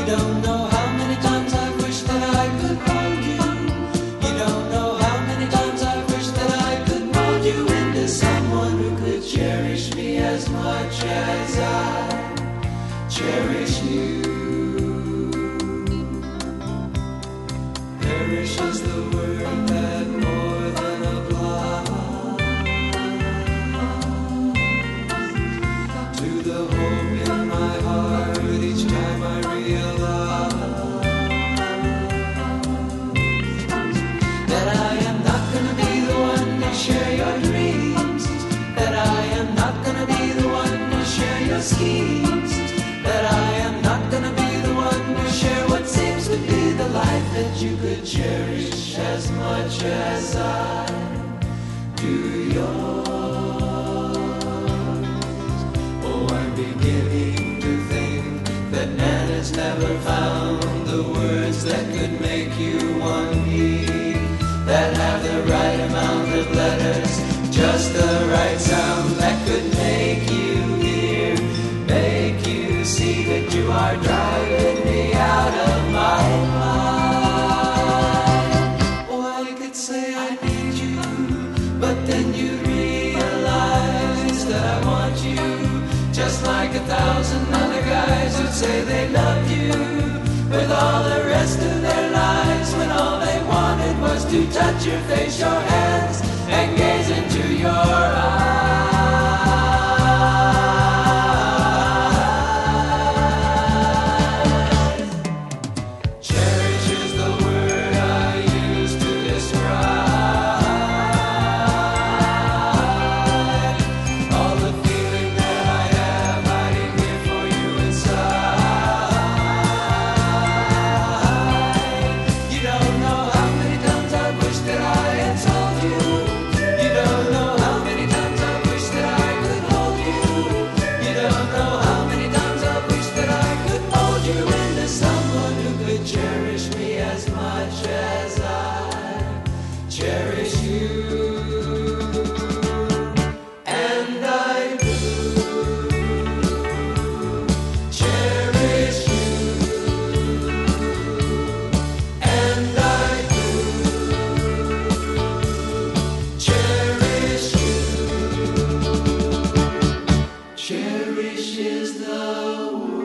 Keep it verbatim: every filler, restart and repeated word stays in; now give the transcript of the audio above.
don't know how many times I've wished that I could hold you. You don't know how many times I've wished that I could mold you into someone who could cherish me as much as I cherish you. Perish is the word that more than applies to the hope in my heart each time I realize that I am not gonna be the one to share your dreams, that I am not gonna be the one to share your schemes, that I am not gonna be the one to share what seems to be the life that you could cherish as much as I do yours. Oh, I'm beginning to think that man has never found the words that could make you one me, that have the right amount of letters, just the right sound that could make you hear, make you see that you are driving me out of my mind. Oh, I could say I need you, but then you realize that I want you, just like a thousand other guys who'd say they loved you with all the rest of their lives, when all they wanted was to touch your face, your hands, and gaze into your eyes. Cherish is the word I use to describe all the feeling that I have hiding here for you inside. You don't know how many times I wish that I had told you. You don't know how many times I wish that I could hold you. You don't know how many times I wish that I could mold you into someone who could cherish me as much as I cherish you. And I do cherish you. And I do cherish you. Cherish is the word.